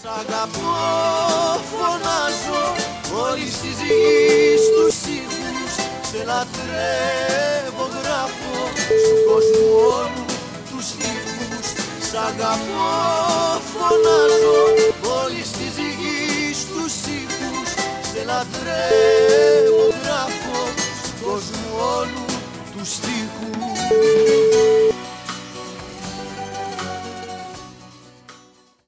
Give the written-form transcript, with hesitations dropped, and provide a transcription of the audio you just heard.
αγαπώ, φωνάζω όλης της γης τους ήχους. Σε λατρεύω, γράφω στον κόσμο όλου τους στίχους. Σ' αγαπώ, φωνάζω όλης της γης τους ήχους. Σε λατρεύω, γράφω στον κόσμο όλου τους στίχους.